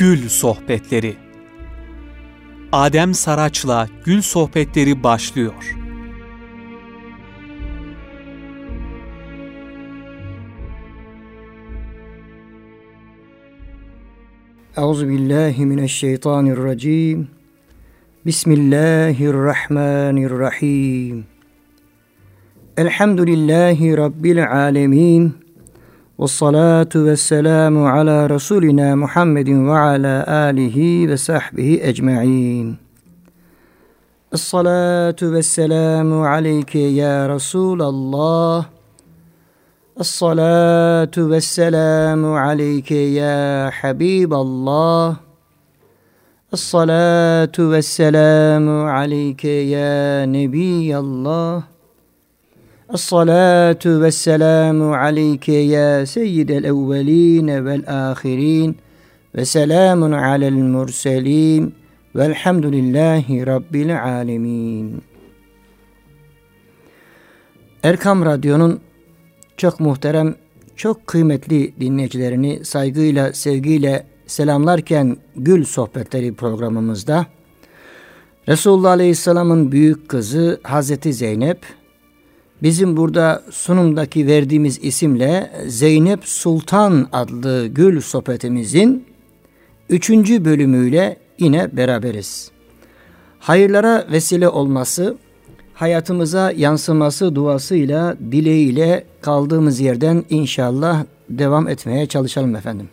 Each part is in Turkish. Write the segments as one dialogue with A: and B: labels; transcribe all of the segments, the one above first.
A: Gül Sohbetleri. Adem Saraç'la Gül Sohbetleri başlıyor.
B: Euzubillahimineşşeytanirracim. Bismillahirrahmanirrahim. Elhamdülillahi Rabbil alemin. Vessalatu vesselamu ala Resulina Muhammedin ve ala alihi ve sahbihi ecma'in. Esselatu vesselamu aleyke ya Resulallah. Esselatu vesselamu aleyke ya Habiballah. Esselatu vesselamu aleyke ya Nebiyallah. Esselatu vesselamu aleyke ya seyyidel evveline vel ahirin ve selamun alel murselin velhamdülillahi rabbil alemin. Erkam Radyo'nun çok muhterem, çok kıymetli dinleyicilerini saygıyla, sevgiyle selamlarken Gül Sohbetleri programımızda Resulullah Aleyhisselam'ın büyük kızı Hazreti Zeynep, bizim burada sunumdaki verdiğimiz isimle Zeynep Sultan adlı Gül Sohbetimizin 3. bölümüyle yine beraberiz. Hayırlara vesile olması, hayatımıza yansıması duasıyla, dileğiyle kaldığımız yerden inşallah devam etmeye çalışalım efendim.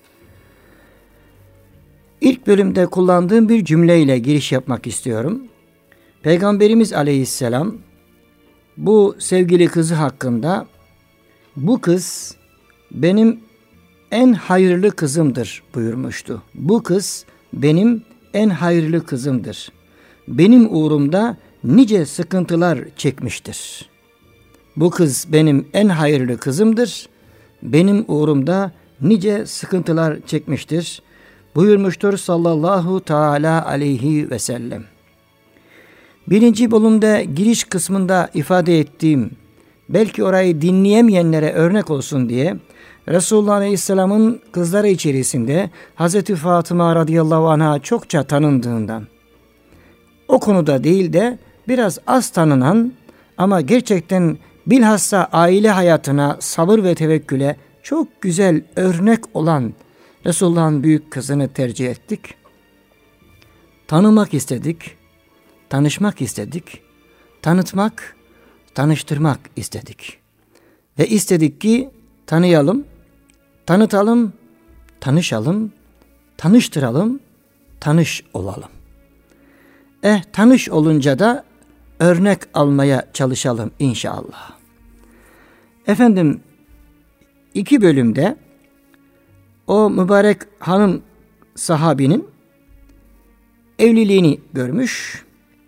B: İlk bölümde kullandığım bir cümleyle giriş yapmak istiyorum. Peygamberimiz Aleyhisselam bu sevgili kızı hakkında, bu kız benim en hayırlı kızımdır buyurmuştu. Bu kız benim en hayırlı kızımdır. Benim uğrumda nice sıkıntılar çekmiştir. Bu kız benim en hayırlı kızımdır. Benim uğrumda nice sıkıntılar çekmiştir buyurmuştur sallallahu teala aleyhi ve sellem. Birinci bölümde giriş kısmında ifade ettiğim, belki orayı dinleyemeyenlere örnek olsun diye, Resulullah Aleyhisselam'ın kızları içerisinde Hazreti Fatıma radıyallahu anh'a çokça tanındığından, o konuda değil de biraz az tanınan ama gerçekten bilhassa aile hayatına, sabır ve tevekküle çok güzel örnek olan Resulullah'ın büyük kızını tercih ettik. Tanımak istedik, tanışmak istedik, tanıtmak, tanıştırmak istedik. Ve istedik ki tanıyalım, tanıtalım, tanışalım, tanıştıralım, tanış olalım. Tanış olunca da örnek almaya çalışalım inşallah. Efendim, 2 bölümde o mübarek hanım sahabinin evliliğini görmüş,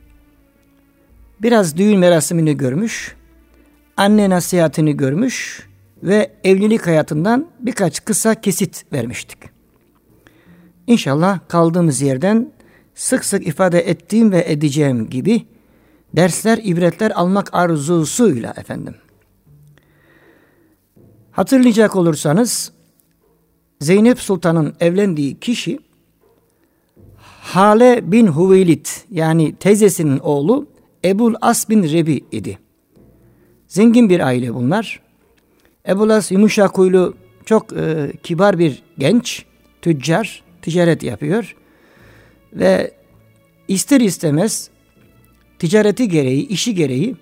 B: biraz düğün merasimini görmüş, anne nasihatini görmüş ve evlilik hayatından birkaç kısa kesit vermiştik. İnşallah kaldığımız yerden sık sık ifade ettiğim ve edeceğim gibi dersler, ibretler almak arzusuyla efendim. Hatırlayacak olursanız Zeynep Sultan'ın evlendiği kişi Hale bin Hüveylid, yani teyzesinin oğlu Ebul As bin Rebi idi. Zengin bir aile bunlar. Ebul As yumuşak huylu, çok kibar bir genç, tüccar, ticaret yapıyor. Ve ister istemez ticareti gereği, işi gereği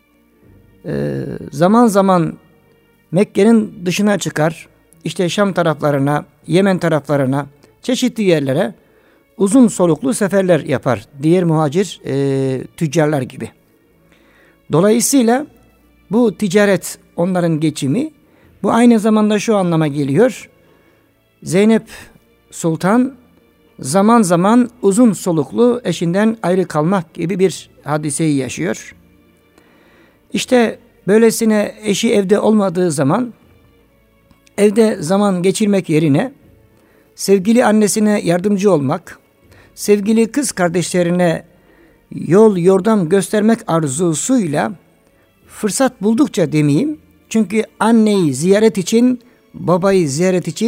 B: zaman zaman Mekke'nin dışına çıkar, işte Şam taraflarına, Yemen taraflarına, çeşitli yerlere uzun soluklu seferler yapar diğer muhacir tüccarlar gibi. Dolayısıyla bu ticaret, onların geçimi, bu aynı zamanda şu anlama geliyor: Zeynep Sultan zaman zaman uzun soluklu eşinden ayrı kalmak gibi bir hadiseyi yaşıyor. İşte böylesine eşi evde olmadığı zaman, evde zaman geçirmek yerine sevgili annesine yardımcı olmak, sevgili kız kardeşlerine yol yordam göstermek arzusuyla fırsat buldukça demeyeyim, çünkü anneyi ziyaret için, babayı ziyaret için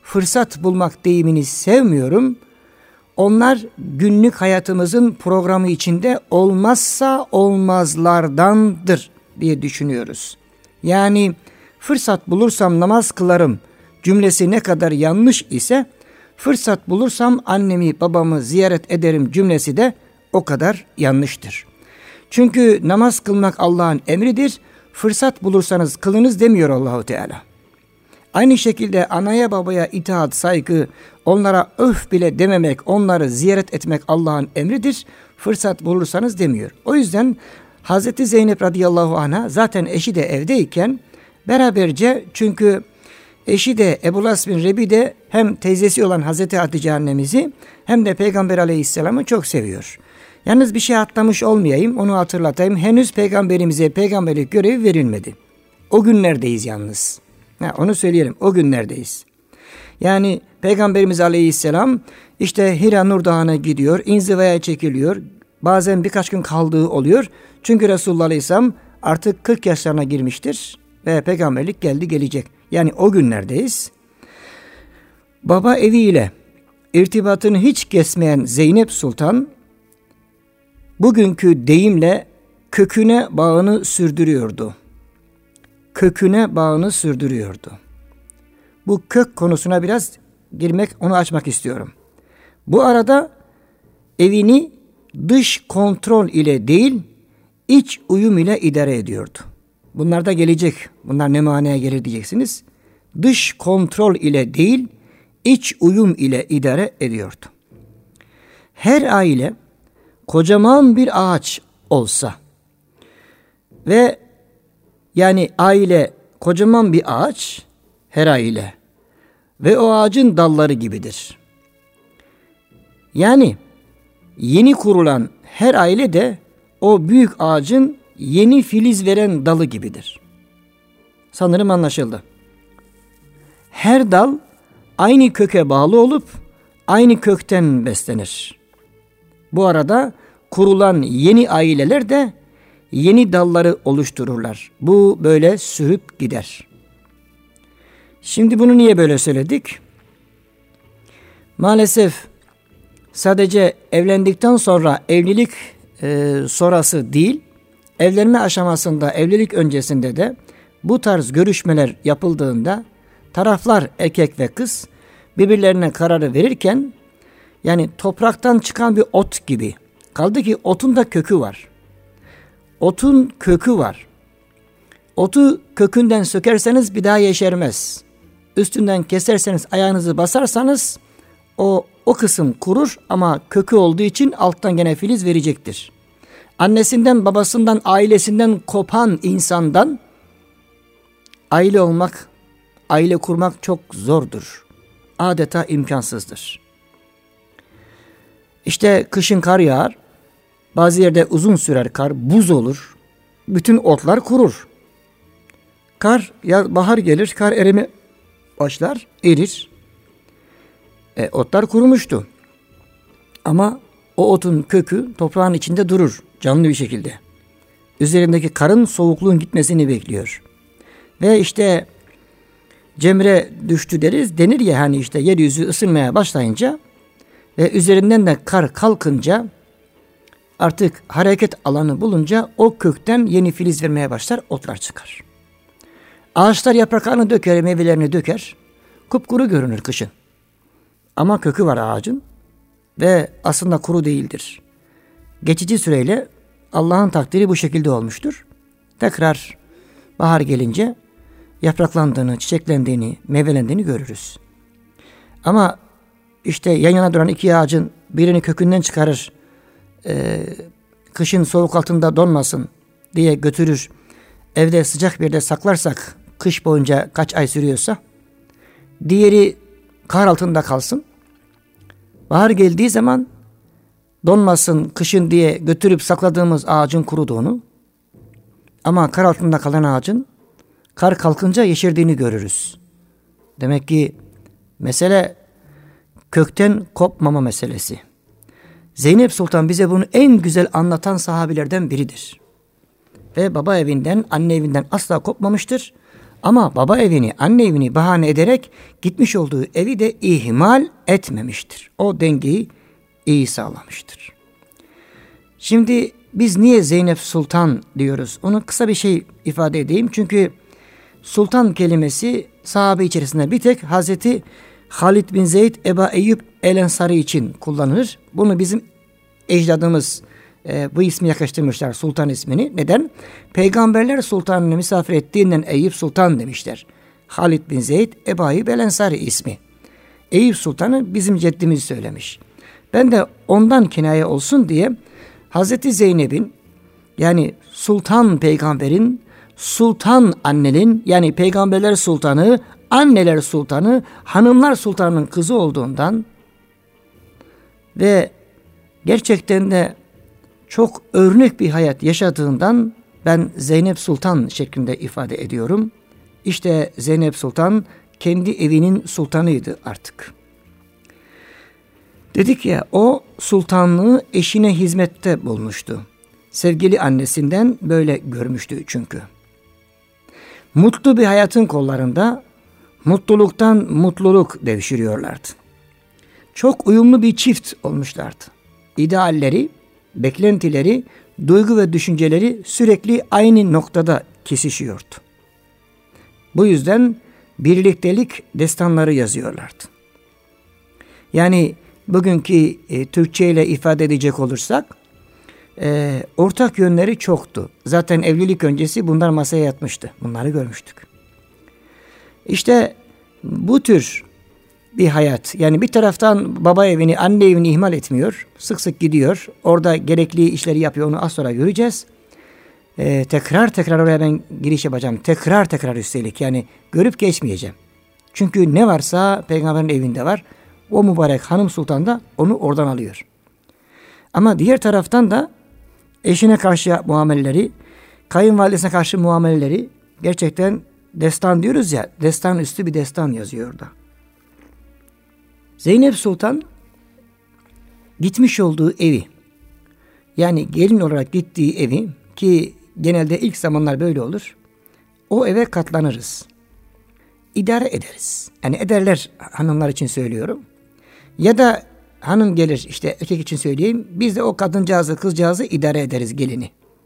B: fırsat bulmak deyimini sevmiyorum. Onlar günlük hayatımızın programı içinde olmazsa olmazlardandır diye düşünüyoruz. Yani fırsat bulursam namaz kılarım cümlesi ne kadar yanlış ise, fırsat bulursam annemi babamı ziyaret ederim cümlesi de o kadar yanlıştır. Çünkü namaz kılmak Allah'ın emridir. Fırsat bulursanız kılınız demiyor Allahu Teala. Aynı şekilde anaya babaya itaat, saygı, onlara öf bile dememek, onları ziyaret etmek Allah'ın emridir. Fırsat bulursanız demiyor. O yüzden Hazreti Zeynep radıyallahu anh'a zaten eşi de evdeyken beraberce, çünkü eşi de Ebu Las bin Rebi de hem teyzesi olan Hazreti Hatice annemizi hem de Peygamber aleyhisselamı çok seviyor. Yalnız bir şey atlamış olmayayım, onu hatırlatayım. Henüz peygamberimize peygamberlik görevi verilmedi. O günlerdeyiz yalnız. Onu söyleyelim, o günlerdeyiz. Yani Peygamberimiz aleyhisselam işte Hira Nur Dağı'na gidiyor, inzivaya çekiliyor. Bazen birkaç gün kaldığı oluyor. Çünkü Resulullah aleyhisselam artık 40 yaşlarına girmiştir ve peygamberlik geldi gelecek. Yani o günlerdeyiz. Baba eviyle irtibatını hiç kesmeyen Zeynep Sultan, bugünkü deyimle köküne bağını sürdürüyordu. Köküne bağını sürdürüyordu. Bu kök konusuna biraz girmek, onu açmak istiyorum. Bu arada evini dış kontrol ile değil, iç uyum ile idare ediyordu. Bunlar da gelecek. Bunlar ne manaya gelir diyeceksiniz. Dış kontrol ile değil, iç uyum ile idare ediyordu. Her aile kocaman bir ağaç olsa ve yani aile kocaman bir ağaç, her aile ve o ağacın dalları gibidir. Yani yeni kurulan her aile de o büyük ağacın yeni filiz veren dalı gibidir. Sanırım anlaşıldı. Her dal aynı köke bağlı olup aynı kökten beslenir. Bu arada kurulan yeni aileler de yeni dalları oluştururlar. Bu böyle sürüp gider. Şimdi bunu niye böyle söyledik? Maalesef sadece evlendikten sonra evlilik sonrası değil, evlenme aşamasında, evlilik öncesinde de bu tarz görüşmeler yapıldığında taraflar, erkek ve kız, birbirlerine kararı verirken yani topraktan çıkan bir ot gibi. Kaldı ki otun da kökü var. Otun kökü var. Otu kökünden sökerseniz bir daha yeşermez. Üstünden keserseniz, ayağınızı basarsanız o kısım kurur ama kökü olduğu için alttan gene filiz verecektir. Annesinden, babasından, ailesinden kopan insandan aile olmak, aile kurmak çok zordur. Adeta imkansızdır. İşte kışın kar yağar. Bazı yerde uzun sürer kar, buz olur. Bütün otlar kurur. Bahar gelir, kar erime başlar, erir. Otlar kurumuştu. Ama o otun kökü toprağın içinde durur, canlı bir şekilde. Üzerindeki karın soğukluğun gitmesini bekliyor. Ve işte cemre düştü denir ya, hani işte yeryüzü ısınmaya başlayınca ve üzerinden de kar kalkınca, artık hareket alanı bulunca o kökten yeni filiz vermeye başlar, otlar çıkar. Ağaçlar yapraklarını döker, meyvelerini döker. Kupkuru görünür kışın. Ama kökü var ağacın ve aslında kuru değildir. Geçici süreyle Allah'ın takdiri bu şekilde olmuştur. Tekrar bahar gelince yapraklandığını, çiçeklendiğini, meyvelendiğini görürüz. Ama işte yan yana duran iki ağacın birini kökünden çıkarır, kışın soğuk altında donmasın diye götürür, evde sıcak bir yerde saklarsak kış boyunca kaç ay sürüyorsa, diğeri kar altında kalsın, bahar geldiği zaman donmasın kışın diye götürüp sakladığımız ağacın kuruduğunu, ama kar altında kalan ağacın kar kalkınca yeşerdiğini görürüz. Demek ki mesele kökten kopmama meselesi. Zeynep Sultan bize bunu en güzel anlatan sahabilerden biridir. Ve baba evinden, anne evinden asla kopmamıştır. Ama baba evini, anne evini bahane ederek gitmiş olduğu evi de ihmal etmemiştir. O dengeyi iyi sağlamıştır. Şimdi biz niye Zeynep Sultan diyoruz? Onu kısa bir şey ifade edeyim. Çünkü sultan kelimesi sahabe içerisinde bir tek Hazreti Halid bin Zeyd Eba Eyyub el-Ensari için kullanılır. Bunu bizim ecdadımız bu ismi yakıştırmışlar, sultan ismini. Neden? Peygamberler sultanını misafir ettiğinden Eyüp Sultan demişler. Halid bin Zeyd Eba Eyyub el-Ensari ismi. Eyüp Sultan'ı bizim ceddimiz söylemiş. Ben de ondan kinaye olsun diye Hazreti Zeynep'in, yani sultan peygamberin, sultan annenin, yani peygamberler sultanı, anneler sultanı, hanımlar sultanının kızı olduğundan ve gerçekten de çok örnek bir hayat yaşadığından ben Zeynep Sultan şeklinde ifade ediyorum. İşte Zeynep Sultan kendi evinin sultanıydı artık. Dedik ya, o sultanlığı eşine hizmette bulmuştu. Sevgili annesinden böyle görmüştü çünkü. Mutlu bir hayatın kollarında mutluluktan mutluluk devşiriyorlardı. Çok uyumlu bir çift olmuşlardı. İdealleri, beklentileri, duygu ve düşünceleri sürekli aynı noktada kesişiyordu. Bu yüzden birliktelik destanları yazıyorlardı. Yani bugünkü Türkçe ile ifade edecek olursak ortak yönleri çoktu. Zaten evlilik öncesi bunlar masaya yatmıştı. Bunları görmüştük. İşte bu tür bir hayat. Yani bir taraftan baba evini, anne evini ihmal etmiyor. Sık sık gidiyor. Orada gerekli işleri yapıyor. Onu az sonra göreceğiz. Tekrar oraya ben giriş yapacağım. Tekrar üstelik. Yani görüp geçmeyeceğim. Çünkü ne varsa peygamberin evinde var. O mübarek hanım sultan da onu oradan alıyor. Ama diğer taraftan da eşine karşı muameleleri, kayınvalidesine karşı muameleleri gerçekten destan diyoruz ya, destan üstü bir destan yazıyor orada. Zeynep Sultan gitmiş olduğu evi, yani gelin olarak gittiği evi, ki genelde ilk zamanlar böyle olur, o eve katlanırız. İdare ederiz. Yani ederler, hanımlar için söylüyorum. Ya da hanım gelir, işte erkek için söyleyeyim, biz de o kadıncağızı, kızcağızı idare ederiz, gelini.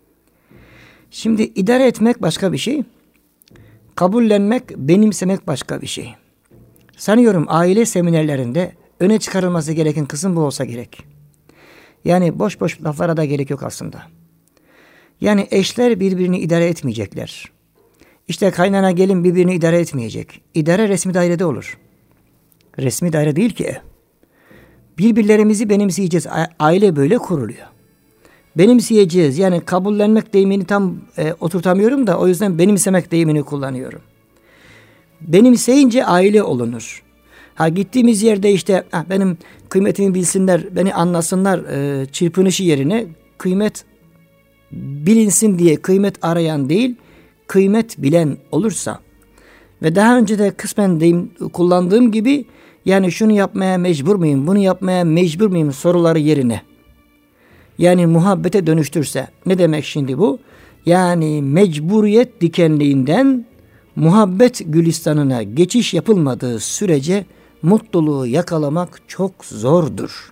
B: Şimdi idare etmek başka bir şey. Kabullenmek, benimsemek başka bir şey. Sanıyorum aile seminerlerinde öne çıkarılması gereken kısım bu olsa gerek. Yani boş laflara da gerek yok aslında. Yani eşler birbirini idare etmeyecekler. İşte kaynana gelin birbirini idare etmeyecek. İdare resmi dairede olur. Resmi daire değil ki ev. Birbirlerimizi benimseyeceğiz. Aile böyle kuruluyor. Benimseyeceğiz. Yani kabullenmek deyimini tam oturtamıyorum da o yüzden benimsemek deyimini kullanıyorum. Benimseyince aile olunur. Gittiğimiz yerde işte benim kıymetimi bilsinler, beni anlasınlar çırpınışı yerine kıymet bilinsin diye kıymet arayan değil, kıymet bilen olursa ve daha önce de kısmen kullandığım gibi, yani şunu yapmaya mecbur muyum, bunu yapmaya mecbur muyum soruları yerine, yani muhabbete dönüştürse, ne demek şimdi bu? Yani mecburiyet dikenliğinden muhabbet gülistanına geçiş yapılmadığı sürece mutluluğu yakalamak çok zordur.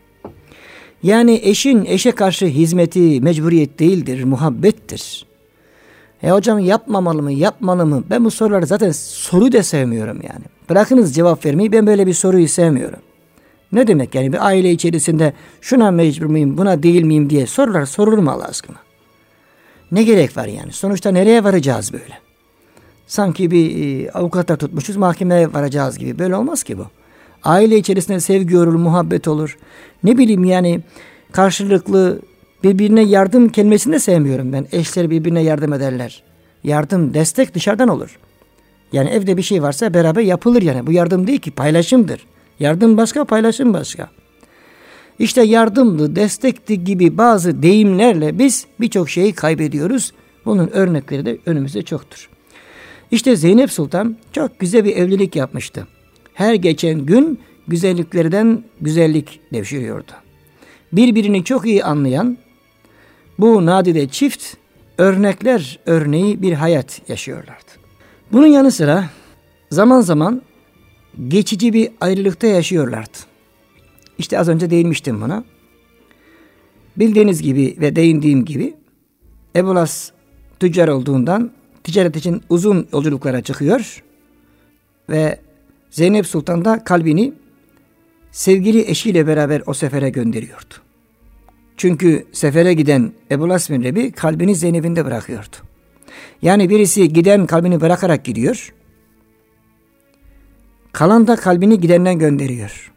B: Yani eşin eşe karşı hizmeti mecburiyet değildir, muhabbettir. Hocam yapmamalı mı, yapmalı mı? Ben bu soruları zaten soru da sevmiyorum yani. Bırakınız cevap vermeyi, ben böyle bir soruyu sevmiyorum. Ne demek yani bir aile içerisinde şuna mecbur muyum, buna değil miyim diye sorular sorulur mu Allah aşkına? Ne gerek var yani? Sonuçta nereye varacağız böyle? Sanki bir avukatlar tutmuşuz, mahkemeye varacağız gibi. Böyle olmaz ki bu. Aile içerisinde sevgi olur, muhabbet olur. Ne bileyim yani karşılıklı birbirine yardım kelimesini de sevmiyorum ben. Eşler birbirine yardım ederler. Yardım, destek dışarıdan olur. Yani evde bir şey varsa beraber yapılır yani. Bu yardım değil ki, paylaşımdır. Yardım başka, paylaşım başka. İşte yardımdı, destekti gibi bazı deyimlerle biz birçok şeyi kaybediyoruz. Bunun örnekleri de önümüzde çoktur. İşte Zeynep Sultan çok güzel bir evlilik yapmıştı. Her geçen gün güzelliklerden güzellik devşiriyordu. Birbirini çok iyi anlayan bu nadide çift örnekler örneği bir hayat yaşıyorlardı. Bunun yanı sıra zaman zaman geçici bir ayrılıkta yaşıyorlardı. İşte az önce değinmiştim buna. Bildiğiniz gibi ve değindiğim gibi Ebu Las tüccar olduğundan ticaret için uzun yolculuklara çıkıyor ve Zeynep Sultan da kalbini sevgili eşiyle beraber o sefere gönderiyordu. Çünkü sefere giden Ebu Las bin Rebi kalbini Zeynep'inde bırakıyordu. Yani birisi giden kalbini bırakarak gidiyor, kalan da kalbini gidenden gönderiyor.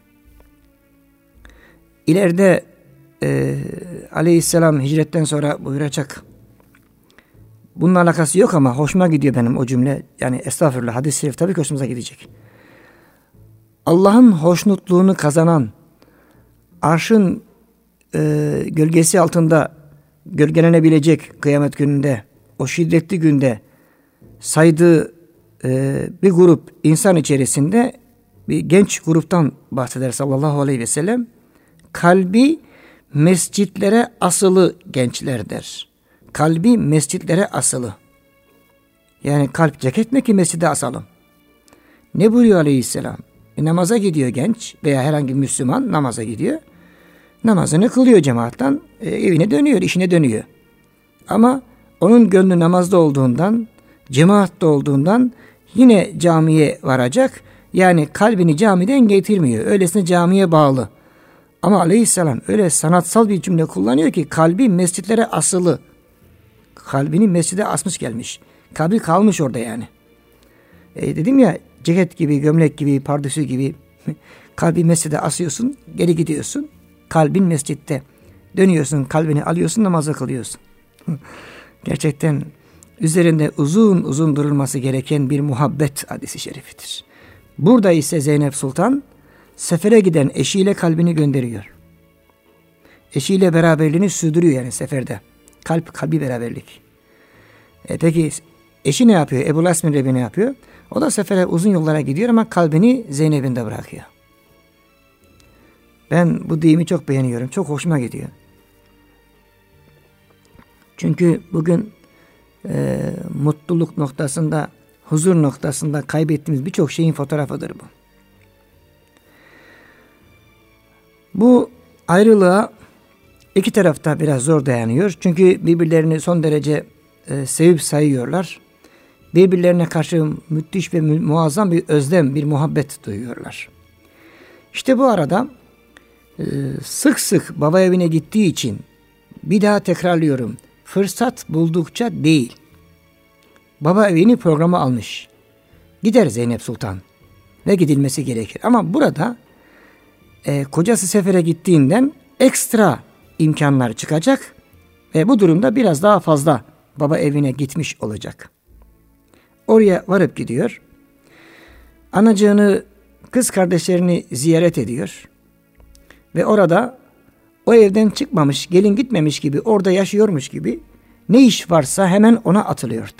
B: İleride Aleyhisselam hicretten sonra buyuracak. Bunun alakası yok ama hoşuma gidiyor benim o cümle. Yani estağfurullah, hadis-i şerif tabii ki hoşumuza gidecek. Allah'ın hoşnutluğunu kazanan, arşın gölgesi altında gölgelenebilecek kıyamet gününde, o şiddetli günde saydığı bir grup insan içerisinde bir genç gruptan bahseder sallallahu aleyhi ve sellem. Kalbi mescitlere asılı gençler der. Kalbi mescitlere asılı. Yani kalp ceket mi ki mescide asalım? Ne buyuruyor Aleyhisselam? Namaza gidiyor genç veya herhangi bir Müslüman namaza gidiyor. Namazını kılıyor cemaatten, evine dönüyor, işine dönüyor. Ama onun gönlü namazda olduğundan, cemaatte olduğundan yine camiye varacak. Yani kalbini camiden getirmiyor. Öylesine camiye bağlı. Ama Aleyhisselam öyle sanatsal bir cümle kullanıyor ki kalbi mescitlere asılı. Kalbini mescide asmış gelmiş. Kalbi kalmış orada yani. Dedim ya, ceket gibi, gömlek gibi, pardösü gibi kalbi mescide asıyorsun, geri gidiyorsun. Kalbin mescitte. Dönüyorsun, kalbini alıyorsun, namaza kılıyorsun. Gerçekten üzerinde uzun uzun durulması gereken bir muhabbet hadisi şerifidir. Burada ise Zeynep Sultan sefere giden eşiyle kalbini gönderiyor. Eşiyle beraberliğini sürdürüyor yani seferde. Kalbi beraberlik. Peki eşi ne yapıyor? Ebu Las bin Rebi ne yapıyor? O da sefere uzun yollara gidiyor ama kalbini Zeynep'inde bırakıyor. Ben bu deyimi çok beğeniyorum. Çok hoşuma gidiyor. Çünkü bugün mutluluk noktasında, huzur noktasında kaybettiğimiz birçok şeyin fotoğrafıdır bu. Bu ayrılığa iki tarafta biraz zor dayanıyor. Çünkü birbirlerini son derece sevip sayıyorlar. Birbirlerine karşı müthiş ve muazzam bir özlem, bir muhabbet duyuyorlar. İşte bu arada sık sık baba evine gittiği için, bir daha tekrarlıyorum, fırsat buldukça değil, baba evini programa almış. Gider Zeynep Sultan ve gidilmesi gerekir. Ama burada kocası sefere gittiğinden ekstra imkanlar çıkacak ve bu durumda biraz daha fazla baba evine gitmiş olacak. Oraya varıp gidiyor. Anacığını, kız kardeşlerini ziyaret ediyor. Ve orada o evden çıkmamış, gelin gitmemiş gibi, orada yaşıyormuş gibi ne iş varsa hemen ona atılıyordu.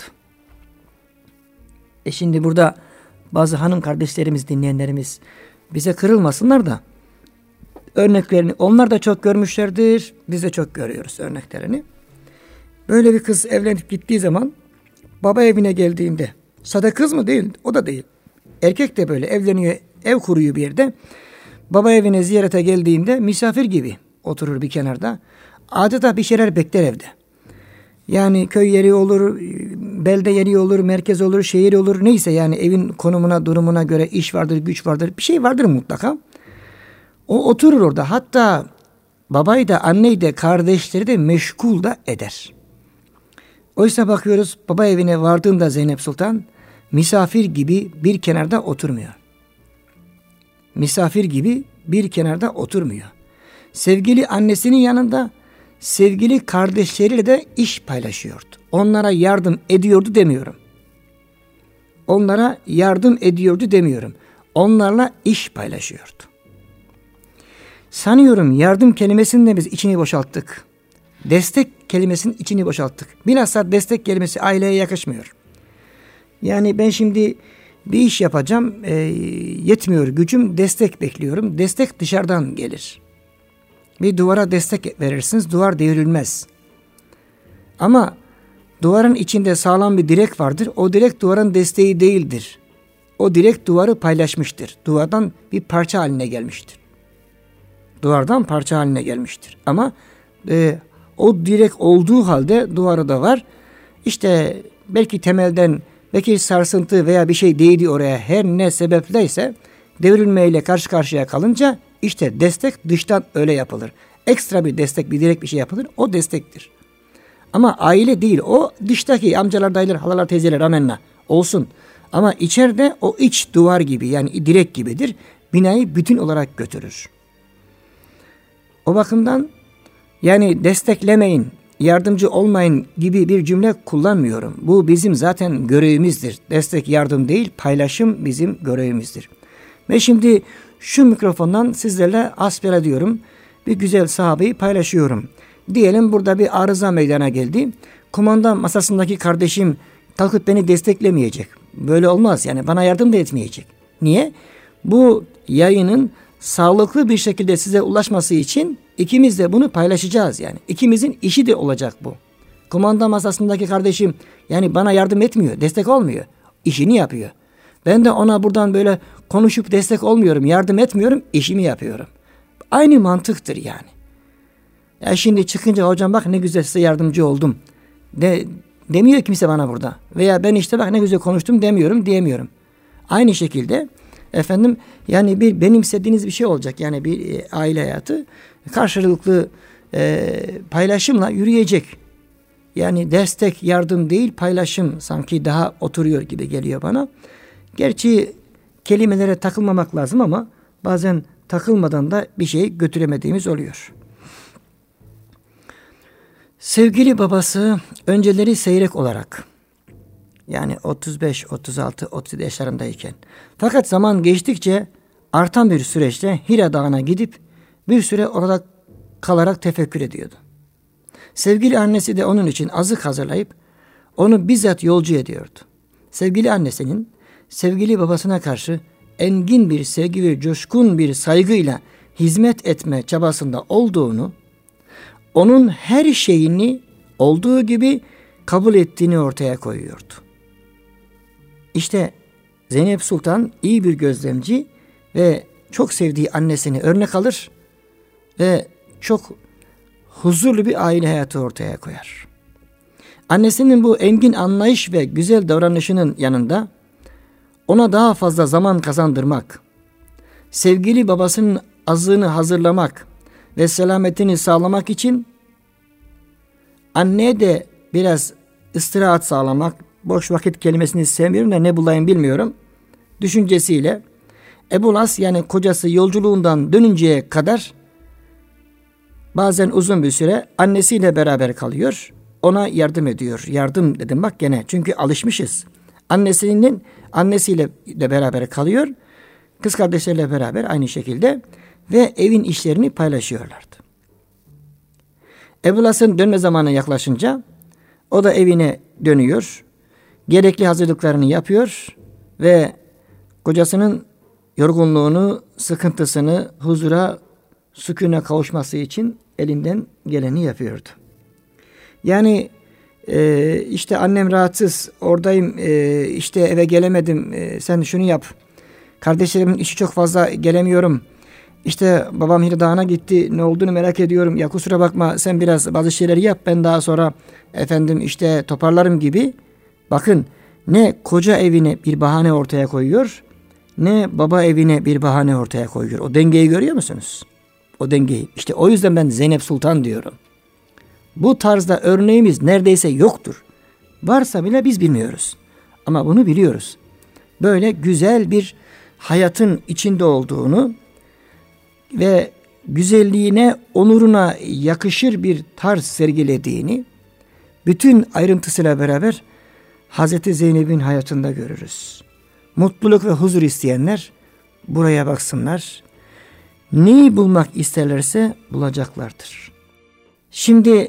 B: Şimdi burada bazı hanım kardeşlerimiz, dinleyenlerimiz bize kırılmasınlar da örneklerini onlar da çok görmüşlerdir. Biz de çok görüyoruz örneklerini. Böyle bir kız evlenip gittiği zaman baba evine geldiğinde, sade kız mı değil, o da değil. Erkek de böyle evleniyor, ev kuruyor bir yerde. Baba evine ziyarete geldiğinde misafir gibi oturur bir kenarda. Adeta bir şeyler bekler evde. Yani köy yeri olur, belde yeri olur, merkez olur, şehir olur. Neyse yani evin konumuna, durumuna göre iş vardır, güç vardır. Bir şey vardır mutlaka. O oturur orada. Hatta babayı da, anneyi de, kardeşleri de meşgul da eder. Oysa bakıyoruz baba evine vardığında Zeynep Sultan misafir gibi bir kenarda oturmuyor. Misafir gibi bir kenarda oturmuyor. Sevgili annesinin yanında sevgili kardeşleriyle de iş paylaşıyordu. Onlara yardım ediyordu demiyorum. Onlara yardım ediyordu demiyorum. Onlarla iş paylaşıyordu. Sanıyorum yardım kelimesinin de biz içini boşalttık. Destek kelimesinin içini boşalttık. Bilhassa destek kelimesi aileye yakışmıyor. Yani ben şimdi bir iş yapacağım, yetmiyor gücüm, destek bekliyorum. Destek dışarıdan gelir. Bir duvara destek verirsiniz, duvar devrilmez. Ama duvarın içinde sağlam bir direk vardır. O direk duvarın desteği değildir. O direk duvarı paylaşmıştır. Duvardan bir parça haline gelmiştir. Duvardan parça haline gelmiştir. Ama o direk olduğu halde duvarı da var. İşte belki temelden, belki sarsıntı veya bir şey değdi oraya, her ne sebepleyse devrilmeyle karşı karşıya kalınca işte destek dıştan öyle yapılır. Ekstra bir destek, bir direk bir şey yapılır. O destektir. Ama aile değil. O dıştaki amcalar, dayılar, halalar, teyzeler amenna olsun. Ama içeride o iç duvar gibi, yani direk gibidir. Binayı bütün olarak götürür. O bakımdan yani desteklemeyin, yardımcı olmayın gibi bir cümle kullanmıyorum. Bu bizim zaten görevimizdir. Destek, yardım değil, paylaşım bizim görevimizdir. Ve şimdi şu mikrofondan sizlerle asbel ediyorum. Bir güzel sahabeyi paylaşıyorum. Diyelim burada bir arıza meydana geldi. Kumanda masasındaki kardeşim kalkıp beni desteklemeyecek. Böyle olmaz, yani bana yardım da etmeyecek. Niye? Bu yayının sağlıklı bir şekilde size ulaşması için ikimiz de bunu paylaşacağız yani. İkimizin işi de olacak bu. Kumanda masasındaki kardeşim yani bana yardım etmiyor, destek olmuyor. İşini yapıyor. Ben de ona buradan böyle konuşup destek olmuyorum, yardım etmiyorum, işimi yapıyorum. Aynı mantıktır yani. Ya şimdi çıkınca hocam bak ne güzel size yardımcı oldum. Demiyor kimse bana burada. Veya ben işte bak ne güzel konuştum diyemiyorum. Aynı şekilde efendim yani bir benimsediğiniz bir şey olacak. Yani bir aile hayatı karşılıklı paylaşımla yürüyecek. Yani destek, yardım değil, paylaşım sanki daha oturuyor gibi geliyor bana. Gerçi kelimelere takılmamak lazım ama bazen takılmadan da bir şey götüremediğimiz oluyor. Sevgili babası önceleri seyrek olarak, yani 35, 36, 37 yaşlarındayken, fakat zaman geçtikçe artan bir süreçte Hira Dağı'na gidip bir süre orada kalarak tefekkür ediyordu. Sevgili annesi de onun için azık hazırlayıp onu bizzat yolcu ediyordu. Sevgili annesinin sevgili babasına karşı engin bir sevgi ve coşkun bir saygıyla hizmet etme çabasında olduğunu, onun her şeyini olduğu gibi kabul ettiğini ortaya koyuyordu. İşte Zeynep Sultan iyi bir gözlemci ve çok sevdiği annesini örnek alır ve çok huzurlu bir aile hayatı ortaya koyar. Annesinin bu engin anlayış ve güzel davranışının yanında ona daha fazla zaman kazandırmak, sevgili babasının azığını hazırlamak ve selametini sağlamak için anneye de biraz istirahat sağlamak, boş vakit kelimesini sevmiyorum da ne bulayım bilmiyorum, düşüncesiyle Ebu As yani kocası yolculuğundan dönünceye kadar bazen uzun bir süre annesiyle beraber kalıyor, ona yardım ediyor. Yardım dedim bak gene, çünkü alışmışız. Annesiyle de beraber kalıyor, kız kardeşleriyle beraber aynı şekilde ve evin işlerini paylaşıyorlardı. Ebu As'ın dönme zamanı yaklaşınca o da evine dönüyor, gerekli hazırlıklarını yapıyor ve kocasının yorgunluğunu, sıkıntısını, huzura, sükûne kavuşması için elinden geleni yapıyordu. Yani işte annem rahatsız, oradayım, işte eve gelemedim, sen şunu yap. Kardeşlerimin işi çok fazla, gelemiyorum. İşte babam Hira Dağı'na gitti, ne olduğunu merak ediyorum. Ya kusura bakma, sen biraz bazı şeyleri yap, ben daha sonra efendim işte toparlarım gibi. Bakın, ne koca evine bir bahane ortaya koyuyor, ne baba evine bir bahane ortaya koyuyor. O dengeyi görüyor musunuz? O dengeyi. İşte o yüzden ben Zeynep Sultan diyorum. Bu tarzda örneğimiz neredeyse yoktur. Varsa bile biz bilmiyoruz. Ama bunu biliyoruz. Böyle güzel bir hayatın içinde olduğunu ve güzelliğine, onuruna yakışır bir tarz sergilediğini bütün ayrıntısıyla beraber Hazreti Zeynep'in hayatında görürüz. Mutluluk ve huzur isteyenler buraya baksınlar. Neyi bulmak isterlerse bulacaklardır. Şimdi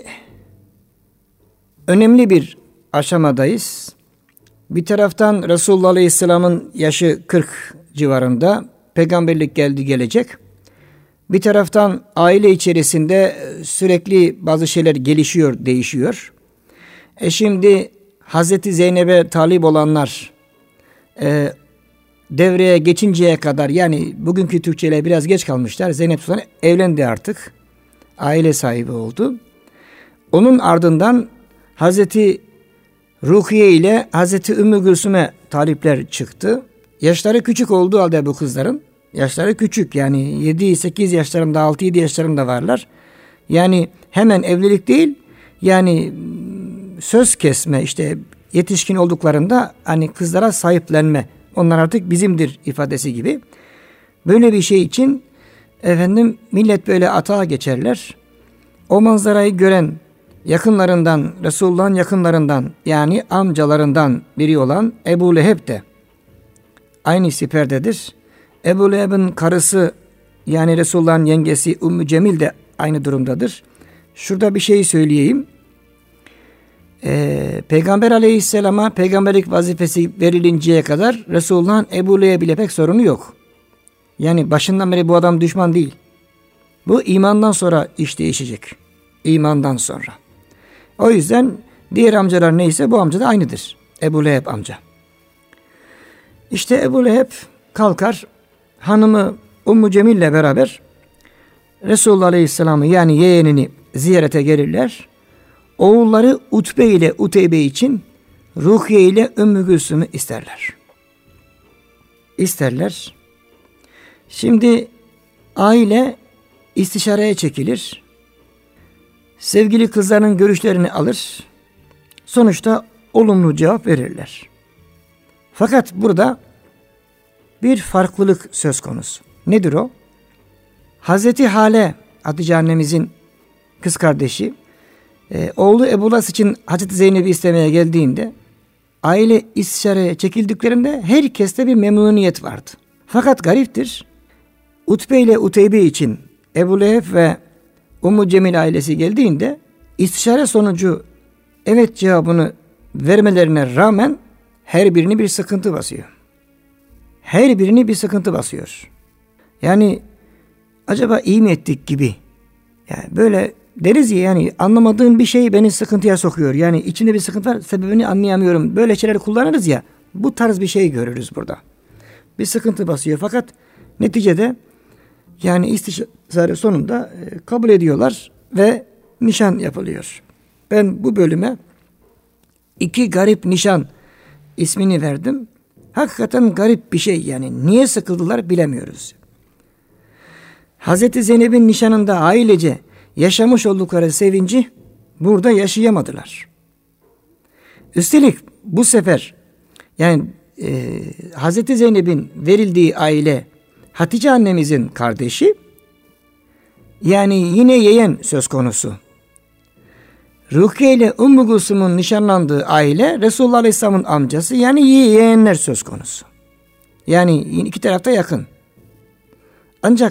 B: önemli bir aşamadayız. Bir taraftan Resulullah Aleyhisselam'ın yaşı 40 civarında, peygamberlik geldi gelecek. Bir taraftan aile içerisinde sürekli bazı şeyler gelişiyor, değişiyor. Şimdi Hazreti Zeynep'e talip olanlar devreye geçinceye kadar, yani bugünkü Türkçeyle biraz geç kalmışlar. Zeynep Sultan evlendi artık. Aile sahibi oldu. Onun ardından Hazreti Rukiye ile Hazreti Ümmü Gülsüm'e talipler çıktı. Yaşları küçük olduğu halde bu kızların, yaşları küçük, yani 7-8 yaşlarında, 6-7 yaşlarında varlar. Yani hemen evlilik değil, yani söz kesme, işte yetişkin olduklarında hani kızlara sahiplenme, onlar artık bizimdir ifadesi gibi. Böyle bir şey için millet böyle atağa geçerler. O manzarayı gören yakınlarından, Resulullah'ın yakınlarından, yani amcalarından biri olan Ebu Leheb de aynı siperdedir. Ebu Leheb'in karısı, yani Resulullah'ın yengesi Ümmü Cemil de aynı durumdadır. Şurada bir şey söyleyeyim. Peygamber aleyhisselama peygamberlik vazifesi verilinceye kadar Resulullah'ın Ebu Leheb ile pek sorunu yok. Yani başından beri bu adam düşman değil. Bu imandan sonra iş değişecek. İmandan sonra. O yüzden diğer amcalar neyse bu amca da aynıdır. Ebu Leheb amca. İşte Ebu Leheb kalkar, hanımı Ümmü Cemil ile beraber Resulullah Aleyhisselam'ı, yani yeğenini ziyarete gelirler. Oğulları Utbe ile Uteybe için Rukiye ile Ümmü Gülsüm'ü isterler. Şimdi aile istişareye çekilir. Sevgili kızlarının görüşlerini alır. Sonuçta olumlu cevap verirler. Fakat burada bir farklılık söz konusu. Nedir o? Hazreti Hale, Hatice annemizin kız kardeşi, oğlu Ebu Las için Hazreti Zeynep'i istemeye geldiğinde, aile istişareye çekildiklerinde herkeste bir memnuniyet vardı. Fakat gariptir, Utbe ile Uteybe için Ebu Leheb ve Ümmü Cemil ailesi geldiğinde istişare sonucu evet cevabını vermelerine rağmen her birini bir sıkıntı basıyor. Yani acaba iyi mi ettik gibi. Yani böyle deriz ya, yani anlamadığım bir şey beni sıkıntıya sokuyor. Yani içinde bir sıkıntı var, sebebini anlayamıyorum. Böyle şeyler kullanırız ya. Bu tarz bir şey görürüz burada. Bir sıkıntı basıyor fakat neticede yani istişare sonunda kabul ediyorlar ve nişan yapılıyor. Ben bu bölüme 2 garip nişan ismini verdim. Hakikaten garip bir şey, yani niye sıkıldılar bilemiyoruz. Hazreti Zeynep'in nişanında ailece yaşamış oldukları sevinci burada yaşayamadılar. Üstelik bu sefer yani Hazreti Zeynep'in verildiği aile Hatice annemizin kardeşi, yani yine yeğen söz konusu. Rukiye ile Ümmü Gülsüm'ün nişanlandığı aile Resulullah Aleyhisselam'ın amcası, yani yeğenler söz konusu. Yani iki tarafta yakın. Ancak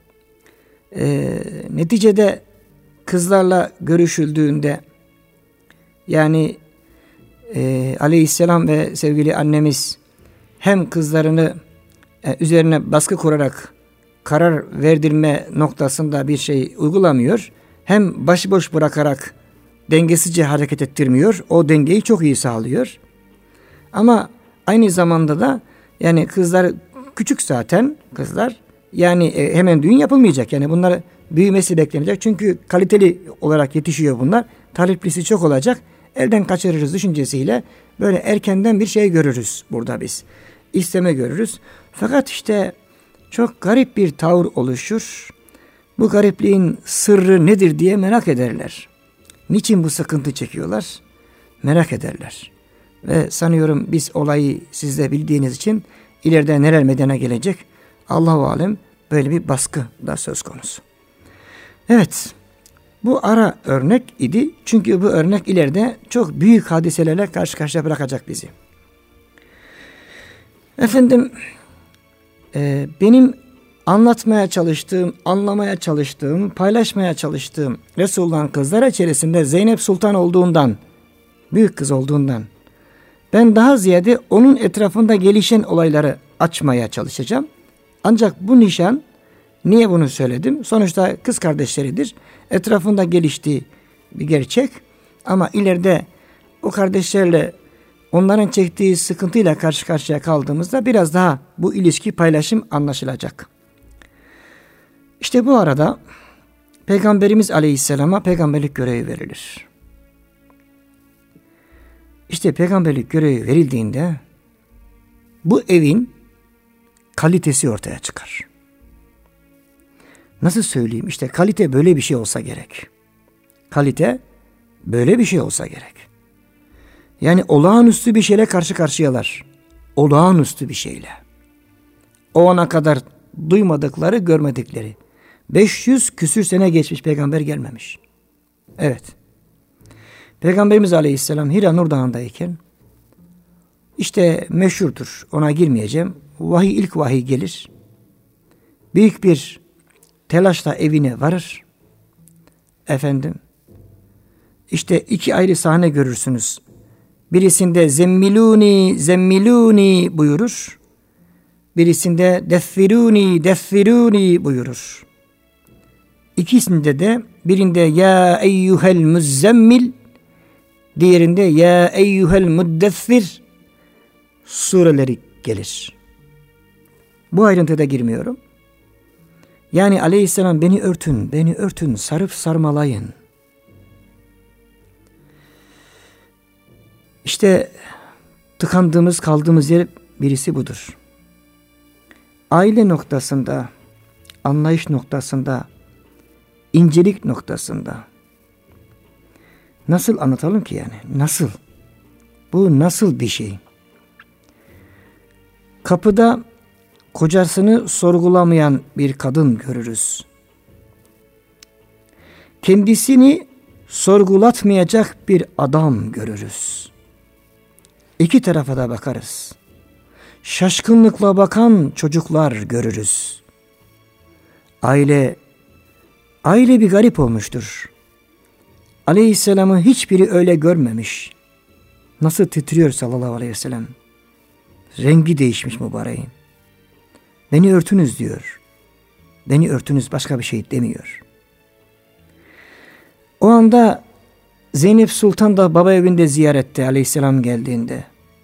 B: neticede kızlarla görüşüldüğünde, yani Aleyhisselam ve sevgili annemiz hem kızlarını üzerine baskı kurarak karar verdirme noktasında bir şey uygulamıyor, hem başıboş bırakarak dengesizce hareket ettirmiyor. O dengeyi çok iyi sağlıyor. Ama aynı zamanda da yani kızlar küçük zaten, kızlar. Yani hemen düğün yapılmayacak. Yani bunlar büyümesi beklenecek. Çünkü kaliteli olarak yetişiyor bunlar. Taliplisi çok olacak. Elden kaçırırız düşüncesiyle böyle erkenden bir şey görürüz burada biz. İsteme görürüz. Fakat işte çok garip bir tavır oluşur. Bu garipliğin sırrı nedir diye merak ederler. Niçin bu sıkıntı çekiyorlar? Merak ederler. Ve sanıyorum biz olayı siz de bildiğiniz için ileride neler meydana gelecek? Allahu alem böyle bir baskı da söz konusu. Evet, bu ara örnek idi. Çünkü bu örnek ileride çok büyük hadiselerle karşı karşıya bırakacak bizi. Efendim, benim anlatmaya çalıştığım, anlamaya çalıştığım, paylaşmaya çalıştığım Resulullah'ın kızları içerisinde Zeynep Sultan olduğundan, büyük kız olduğundan, ben daha ziyade onun etrafında gelişen olayları açmaya çalışacağım. Ancak bu nişan, niye bunu söyledim? Sonuçta kız kardeşleridir. Etrafında geliştiği bir gerçek. Ama ileride o kardeşlerle onların çektiği sıkıntıyla karşı karşıya kaldığımızda biraz daha bu ilişki, paylaşım anlaşılacak. İşte bu arada Peygamberimiz Aleyhisselam'a peygamberlik görevi verilir. İşte peygamberlik görevi verildiğinde bu evin kalitesi ortaya çıkar. Nasıl söyleyeyim? İşte kalite böyle bir şey olsa gerek. Kalite böyle bir şey olsa gerek. Yani olağanüstü bir şeyle karşı karşıyalar. Olağanüstü bir şeyle. O ana kadar duymadıkları, görmedikleri. 500 küsür sene geçmiş, peygamber gelmemiş. Evet. Peygamberimiz Aleyhisselam Hira Nur Dağı'ndayken, işte meşhurdur, ona girmeyeceğim. İlk vahiy gelir. Büyük bir telaşla evine varır. Efendim, işte 2 ayrı sahne görürsünüz. Birisinde zemmiluni buyurur. Birisinde deffiruni buyurur. İkisinde de birinde ya eyyuhel muzzemmil, diğerinde ya eyyuhel muddeffir sureleri gelir. Bu ayrıntıda girmiyorum. Yani Aleyhisselam beni örtün, sarıp sarmalayın. İşte tıkandığımız, kaldığımız yer birisi budur. Aile noktasında, anlayış noktasında, incelik noktasında. Nasıl anlatalım ki yani? Nasıl? Bu nasıl bir şey? Kapıda kocasını sorgulamayan bir kadın görürüz. Kendisini sorgulatmayacak bir adam görürüz. İki tarafa da bakarız. Şaşkınlıkla bakan çocuklar görürüz. Aile bir garip olmuştur. Aleyhisselam'ı hiçbiri öyle görmemiş. Nasıl titriyor sallallahu aleyhi ve sellem. Rengi değişmiş mübareğin. Beni örtünüz diyor. Beni örtünüz, başka bir şey demiyor. O anda Zeynep Sultan da baba evinde ziyarette Aleyhisselam geldiğinde.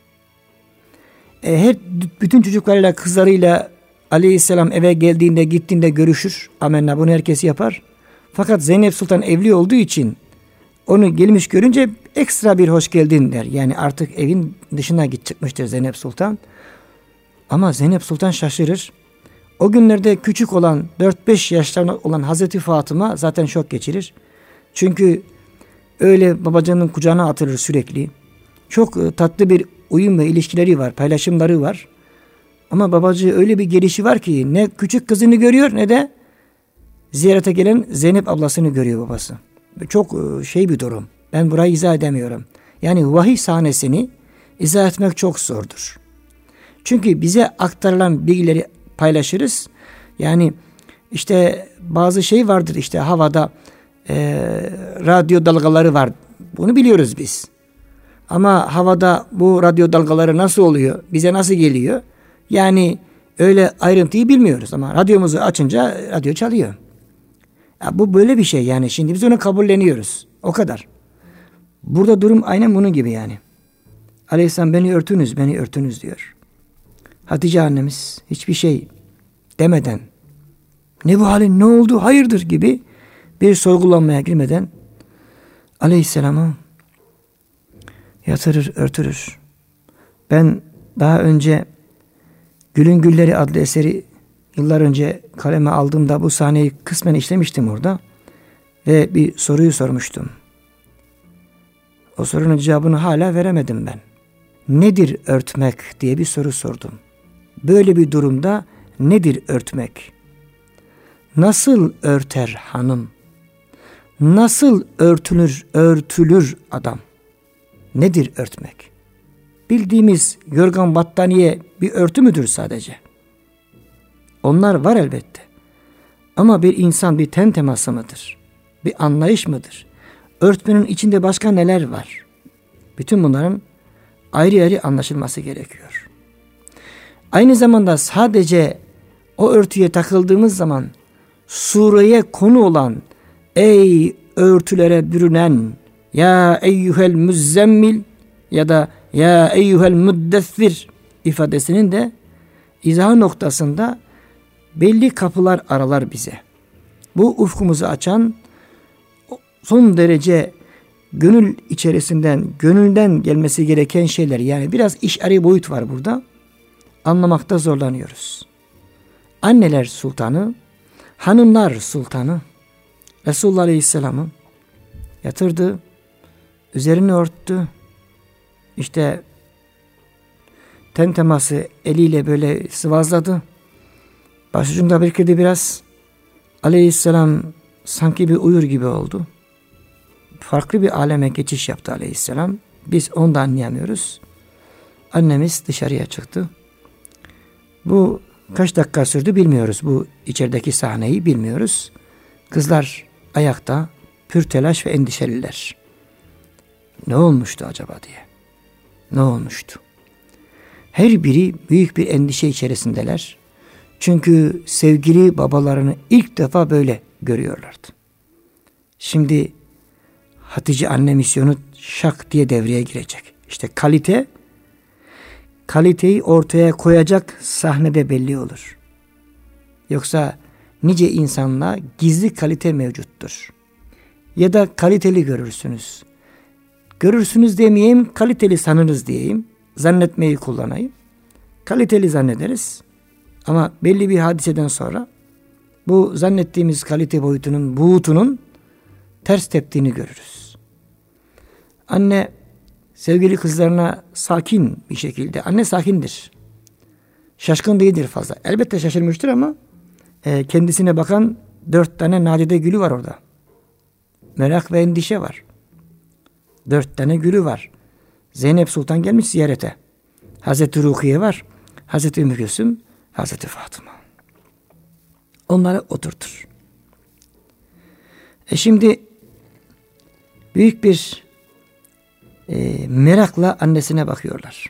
B: Bütün çocuklarıyla, kızlarıyla Aleyhisselam eve geldiğinde, gittiğinde görüşür. Amenna, bunu herkes yapar. Fakat Zeynep Sultan evli olduğu için onu gelmiş görünce ekstra bir hoş geldin der. Yani artık evin dışına çıkmıştır Zeynep Sultan. Ama Zeynep Sultan şaşırır. O günlerde küçük olan 4-5 yaşlarında olan Hazreti Fatıma zaten şok geçirir. Çünkü öyle babacanın kucağına atılır sürekli. Çok tatlı bir uyum ve ilişkileri var, paylaşımları var. Ama babacığı öyle bir gelişi var ki ne küçük kızını görüyor ne de ziyarete gelen Zeynep ablasını görüyor babası. Çok bir durum. Ben burayı izah edemiyorum. Yani vahiy sahnesini izah etmek çok zordur. Çünkü bize aktarılan bilgileri paylaşırız. Yani işte bazı şey vardır, işte havada radyo dalgaları var. Bunu biliyoruz biz. Ama havada bu radyo dalgaları nasıl oluyor? Bize nasıl geliyor? Yani öyle ayrıntıyı bilmiyoruz ama radyomuzu açınca radyo çalıyor. Ya bu böyle bir şey yani. Şimdi biz onu kabulleniyoruz. O kadar. Burada durum aynen bunun gibi yani. Aleyhisselam beni örtünüz diyor. Hatice annemiz hiçbir şey demeden, ne bu halin, ne oldu, hayırdır gibi bir sorgulanmaya girmeden Aleyhisselam'ı yatırır, örtürür. Ben daha önce Gülün Gülleri adlı eseri yıllar önce kaleme aldığımda bu sahneyi kısmen işlemiştim orada ve bir soruyu sormuştum. O sorunun cevabını hala veremedim ben. Nedir örtmek diye bir soru sordum. Böyle bir durumda nedir örtmek? Nasıl örter hanım? Nasıl örtülür adam? Nedir örtmek? Bildiğimiz yorgan, battaniye bir örtü müdür sadece? Onlar var elbette. Ama bir insan bir ten teması mıdır? Bir anlayış mıdır? Örtmenin içinde başka neler var? Bütün bunların ayrı ayrı anlaşılması gerekiyor. Aynı zamanda sadece o örtüye takıldığımız zaman sureye konu olan ey örtülere bürünen ya eyyuhel muzzemmil ya da ya eyyuhel müddessir ifadesinin de izah noktasında belli kapılar aralar bize. Bu ufkumuzu açan son derece gönül içerisinden, gönülden gelmesi gereken şeyler, yani biraz işari boyut var burada. Anlamakta zorlanıyoruz. Anneler sultanı, hanımlar sultanı Resulullah Aleyhisselam'ı yatırdı, üzerini örttü. İşte ten teması eliyle böyle sıvazladı. Başucunda bekledi biraz. Aleyhisselam sanki bir uyur gibi oldu. Farklı bir aleme geçiş yaptı Aleyhisselam. Biz onu da anlayamıyoruz. Annemiz dışarıya çıktı. Bu kaç dakika sürdü bilmiyoruz. Bu içerideki sahneyi bilmiyoruz. Kızlar ayakta, pür telaş ve endişeliler. Ne olmuştu acaba diye. Ne olmuştu? Her biri büyük bir endişe içerisindeler. Çünkü sevgili babalarını ilk defa böyle görüyorlardı. Şimdi Hatice anne misyonu şak diye devreye girecek. İşte kaliteyi ortaya koyacak sahnede belli olur. Yoksa nice insanla gizli kalite mevcuttur. Ya da kaliteli görürsünüz. Görürsünüz demeyeyim, kaliteli sanırız diyeyim. Zannetmeyi kullanayım. Kaliteli zannederiz. Ama belli bir hadiseden sonra bu zannettiğimiz kalite boyutunun, buğutunun ters teptiğini görürüz. Anne sevgili kızlarına sakin bir şekilde, anne sakindir. Şaşkın değildir fazla. Elbette şaşırmıştır ama kendisine bakan 4 tane nadide gülü var orada. Merak ve endişe var. 4 tane gülü var. Zeynep Sultan gelmiş ziyarete. Hazreti Rukiye var. Hazreti Ümmü Gülsüm, Hazreti Fatıma. Onları oturtur. Şimdi büyük bir merakla annesine bakıyorlar.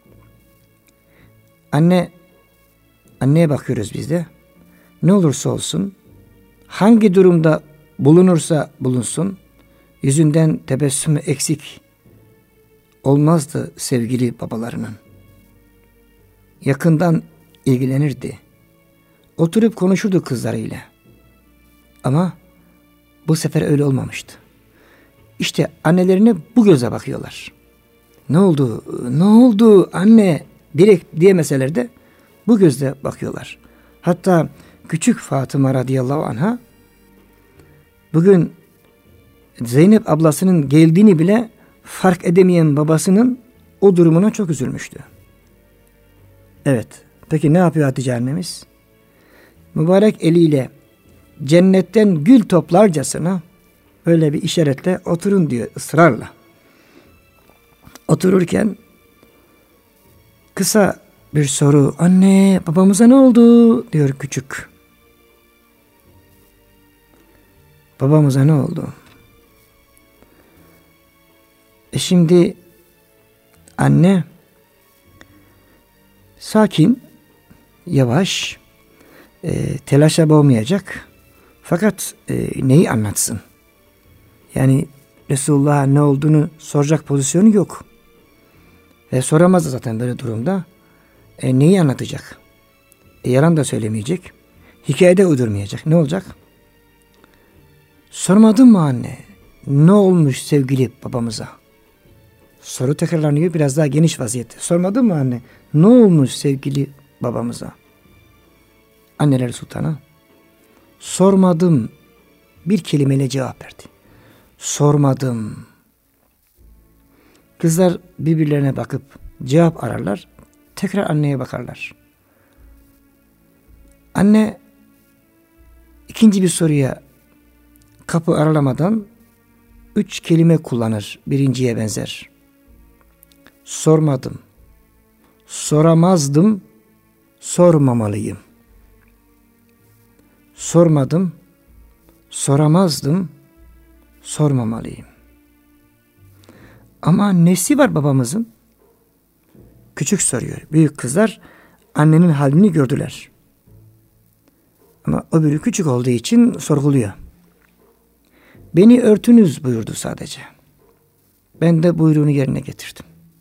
B: Anneye bakıyoruz biz de. Ne olursa olsun, hangi durumda bulunursa bulunsun, yüzünden tebessümü eksik olmazdı sevgili babalarının. Yakından ilgilenirdi. Oturup konuşurdu kızlarıyla. Ama bu sefer öyle olmamıştı. İşte annelerine bu göze bakıyorlar. Ne oldu? Ne oldu anne? Direkt diyemeseler de bu gözle bakıyorlar. Hatta küçük Fatıma radıyallahu anha bugün Zeynep ablasının geldiğini bile fark edemeyen babasının o durumuna çok üzülmüştü. Evet. Peki ne yapıyor Hatice annemiz? Mübarek eliyle cennetten gül toplarcasına öyle bir işaretle oturun diyor ısrarla. Otururken kısa bir soru. Anne babamıza ne oldu? Diyor küçük. Babamıza ne oldu? Şimdi anne sakin, yavaş, telaşa boğmayacak. Fakat neyi anlatsın? Yani Resulullah'a ne olduğunu soracak pozisyonu yok. Ve soramaz da zaten böyle durumda. Neyi anlatacak? Yalan da söylemeyecek. Hikayede uydurmayacak. Ne olacak? Sormadın mı anne? Ne olmuş sevgili babamıza? Soru tekrarlanıyor biraz daha geniş vaziyette. Sormadın mı anne? Ne olmuş sevgili babamıza? Anneler sultanı sormadım bir kelimeyle cevap verdi. Sormadım. Kızlar birbirlerine bakıp cevap ararlar. Tekrar anneye bakarlar. Anne ikinci bir soruya kapı aralamadan 3 kelime kullanır. Birinciye benzer. Sormadım. Soramazdım. Sormamalıyım. Sormadım. Soramazdım. Sormamalıyım. Ama nesi var babamızın? Küçük soruyor. Büyük kızlar annenin halini gördüler. Ama öbürü küçük olduğu için sorguluyor. Beni örtünüz buyurdu sadece. Ben de buyruğunu yerine getirdim.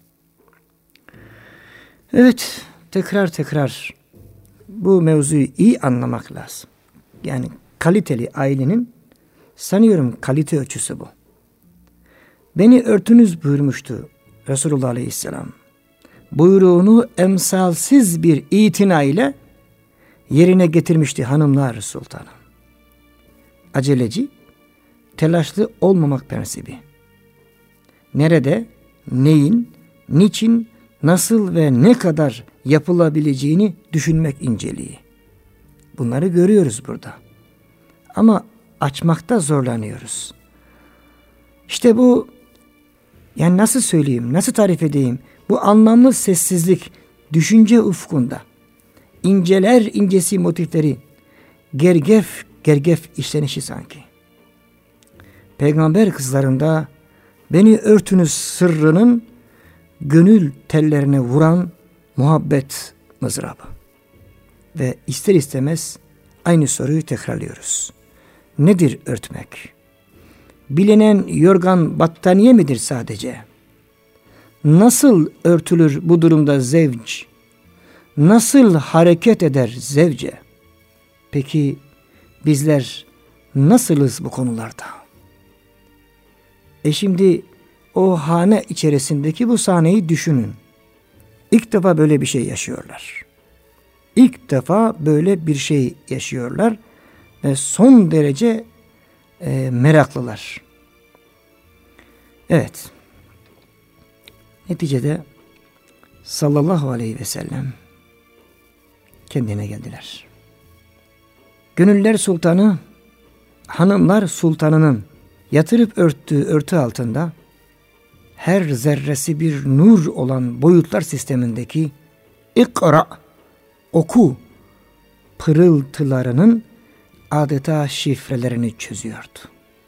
B: Evet, tekrar bu mevzuyu iyi anlamak lazım. Yani kaliteli ailenin sanıyorum kalite ölçüsü bu. Beni örtünüz buyurmuştu Resulullah Aleyhisselam. Buyruğunu emsalsiz bir itina ile yerine getirmişti hanımlar sultanı. Aceleci, telaşlı olmamak prensibi. Nerede, neyin, niçin, nasıl ve ne kadar yapılabileceğini düşünmek inceliği. Bunları görüyoruz burada. Ama açmakta zorlanıyoruz. İşte bu, yani nasıl söyleyeyim, nasıl tarif edeyim? Bu anlamlı sessizlik, düşünce ufkunda, inceler incesi motifleri, gergef işlenişi sanki. Peygamber kızlarında beni örtünüz sırrının gönül tellerine vuran muhabbet mızrabı. Ve ister istemez aynı soruyu tekrarlıyoruz. Nedir örtmek? Bilinen yorgan battaniye midir sadece? Nasıl örtülür bu durumda zevc? Nasıl hareket eder zevce? Peki bizler nasılız bu konularda? Şimdi o hane içerisindeki bu sahneyi düşünün. İlk defa böyle bir şey yaşıyorlar. İlk defa böyle bir şey yaşıyorlar ve son derece meraklılar. Evet. Neticede sallallahu aleyhi ve sellem kendine geldiler. Gönüller sultanı, hanımlar sultanının yatırıp örttüğü örtü altında her zerresi bir nur olan boyutlar sistemindeki ikra, oku pırıltılarının adeta şifrelerini çözüyordu.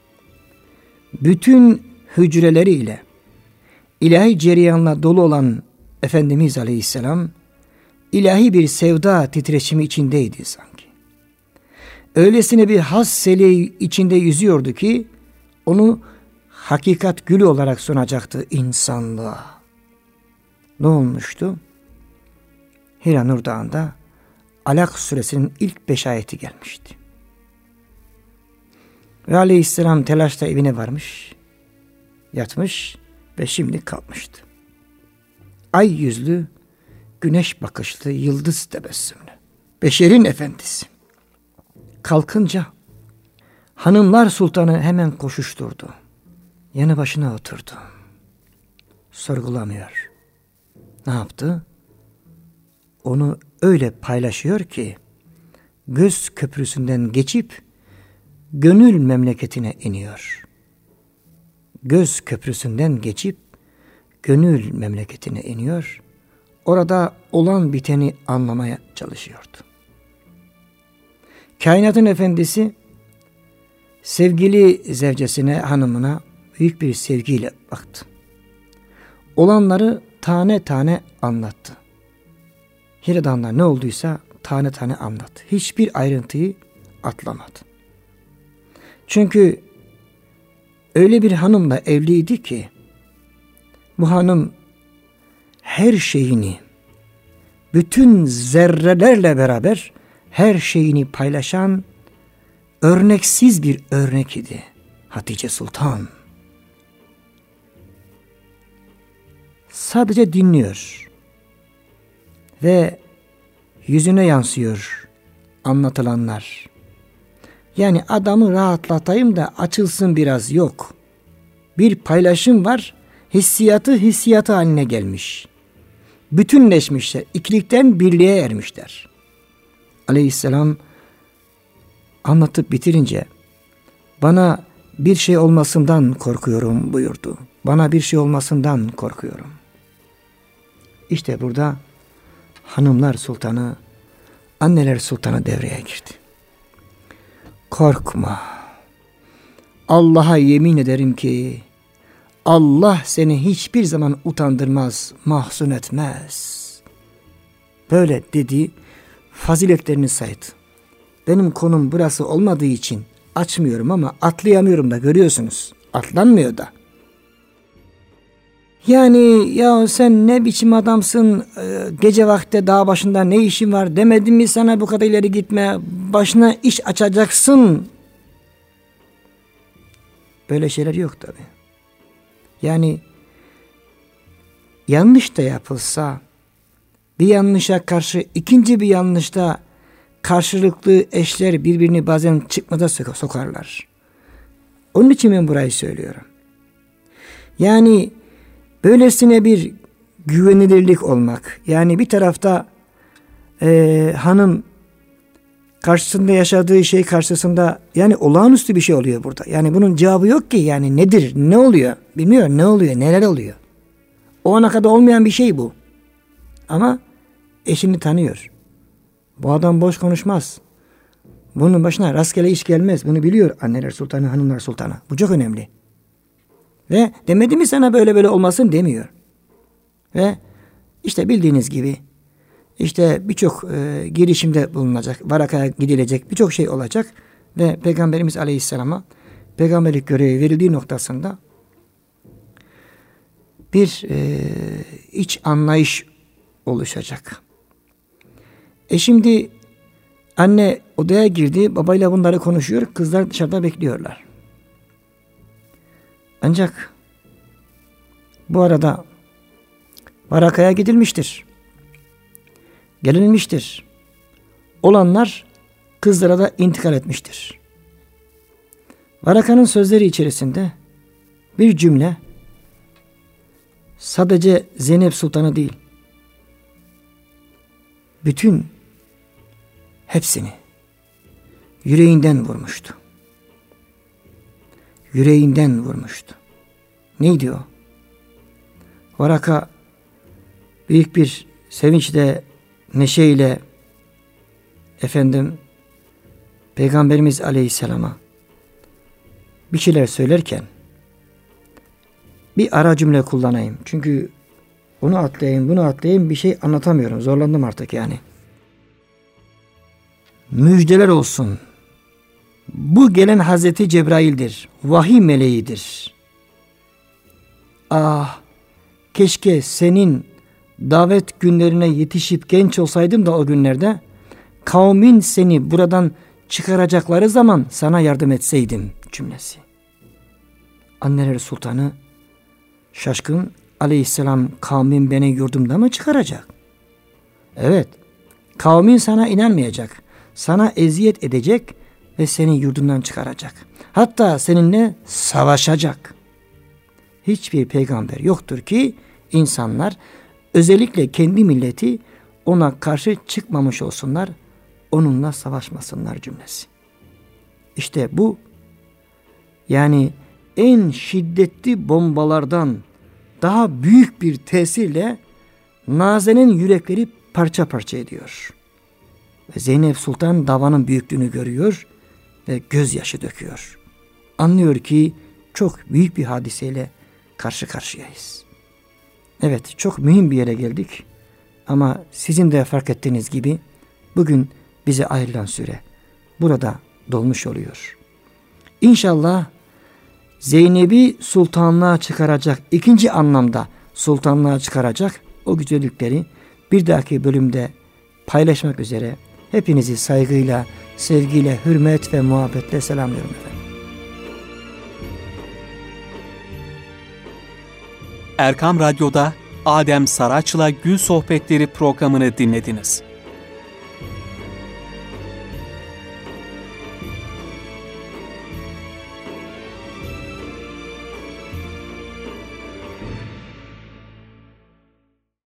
B: Bütün hücreleriyle ilahi cereyanla dolu olan Efendimiz Aleyhisselam ilahi bir sevda titreşimi içindeydi sanki. Öylesine bir has seleği içinde yüzüyordu ki onu hakikat gülü olarak sunacaktı insanlığa. Ne olmuştu? Hira Nur Dağı'nda Alak suresinin ilk 5 ayeti gelmişti. Ve Aleyhisselam telaşla evine varmış, yatmış ve şimdi kalkmıştı. Ay yüzlü, güneş bakışlı, yıldız tebessümlü, beşerin efendisi. Kalkınca hanımlar sultanı hemen koşuşturdu. Yanı başına oturdu. Sorgulamıyor. Ne yaptı? Onu öyle paylaşıyor ki göz köprüsünden geçip gönül memleketine iniyor. Göz köprüsünden geçip gönül memleketine iniyor. Orada olan biteni anlamaya çalışıyordu. Kainatın efendisi sevgili zevcesine, hanımına büyük bir sevgiyle baktı. Olanları tane tane anlattı. Hiradan'da ne olduysa tane tane anlattı. Hiçbir ayrıntıyı atlamadı. Çünkü öyle bir hanımla evliydi ki bu hanım her şeyini, bütün zerrelerle beraber her şeyini paylaşan örneksiz bir örnek idi Hatice Sultan. Sadece dinliyor ve yüzüne yansıyor anlatılanlar. Yani adamı rahatlatayım da açılsın biraz, yok. Bir paylaşım var, hissiyatı haline gelmiş. Bütünleşmişler, ikilikten birliğe ermişler. Aleyhisselam anlatıp bitirince bana bir şey olmasından korkuyorum buyurdu. Bana bir şey olmasından korkuyorum. İşte burada hanımlar sultanı, anneler sultanı devreye girdi. Korkma. Allah'a yemin ederim ki Allah seni hiçbir zaman utandırmaz, mahzun etmez. Böyle dedi, faziletlerini saydı. Benim konum burası olmadığı için açmıyorum ama atlayamıyorum da, görüyorsunuz. Atlanmıyor da. Yani ya sen ne biçim adamsın, gece vakti dağ başında ne işin var, demedim mi sana bu kadar ileri gitme, başına iş açacaksın. Böyle şeyler yok tabii. Yani yanlış da yapılsa, bir yanlışa karşı ikinci bir yanlışta karşılıklı eşler birbirini bazen çıkmaza sokarlar. Onun için ben burayı söylüyorum. Yani böylesine bir güvenilirlik olmak. Yani bir tarafta hanım karşısında yaşadığı şey karşısında, yani olağanüstü bir şey oluyor burada. Yani bunun cevabı yok ki, yani nedir, ne oluyor bilmiyor, ne oluyor, neler oluyor. O ana kadar olmayan bir şey bu. Ama eşini tanıyor. Bu adam boş konuşmaz. Bunun başına rastgele iş gelmez. Bunu biliyor anneler sultanı, hanımlar sultanı. Bu çok önemli. Ve demedi mi sana böyle böyle olmasın demiyor. Ve işte bildiğiniz gibi işte birçok girişimde bulunacak, Varaka'ya gidilecek, birçok şey olacak. Ve Peygamberimiz Aleyhisselam'a peygamberlik görevi verildiği noktasında bir iç anlayış oluşacak. Şimdi anne odaya girdi, babayla bunları konuşuyor, kızlar dışarıda bekliyorlar. Ancak bu arada Varaka'ya gidilmiştir. Gelinmiştir. Olanlar kızlara da intikal etmiştir. Varaka'nın sözleri içerisinde bir cümle sadece Zeynep Sultan'ı değil, bütün hepsini yüreğinden vurmuştu. Yüreğinden vurmuştu. Neydi o? Varaka büyük bir sevinçle, neşeyle Peygamberimiz Aleyhisselam'a bir şeyler söylerken bir ara cümle kullanayım. Çünkü onu atlayayım, bunu atlayayım, bir şey anlatamıyorum. Zorlandım artık yani. Müjdeler olsun. Bu gelen Hazreti Cebrail'dir. Vahiy meleğidir. Ah, keşke senin davet günlerine yetişip genç olsaydım da o günlerde kavmin seni buradan çıkaracakları zaman sana yardım etseydim cümlesi. Anneler Sultanı şaşkın, Aleyhisselam kavmin beni yurdumda mı çıkaracak? Evet, kavmin sana inanmayacak, sana eziyet edecek ve seni yurdundan çıkaracak. Hatta seninle savaşacak. Hiçbir peygamber yoktur ki insanlar, özellikle kendi milleti, ona karşı çıkmamış olsunlar, onunla savaşmasınlar cümlesi. İşte bu, yani en şiddetli bombalardan daha büyük bir tesirle Naze'nin yürekleri parça parça ediyor. Ve Zeynep Sultan davanın büyüklüğünü görüyor ve gözyaşı döküyor. Anlıyor ki çok büyük bir hadiseyle karşı karşıyayız. Evet, çok mühim bir yere geldik. Ama sizin de fark ettiğiniz gibi bugün bize ayrılan süre burada dolmuş oluyor. İnşallah Zeynep'i sultanlığa çıkaracak, ikinci anlamda sultanlığa çıkaracak o güzellikleri bir dahaki bölümde paylaşmak üzere hepinizi saygıyla, sevgiyle, hürmet ve muhabbetle selamlıyorum efendim.
A: Erkam Radyo'da Adem Saraç'la Gül Sohbetleri programını dinlediniz.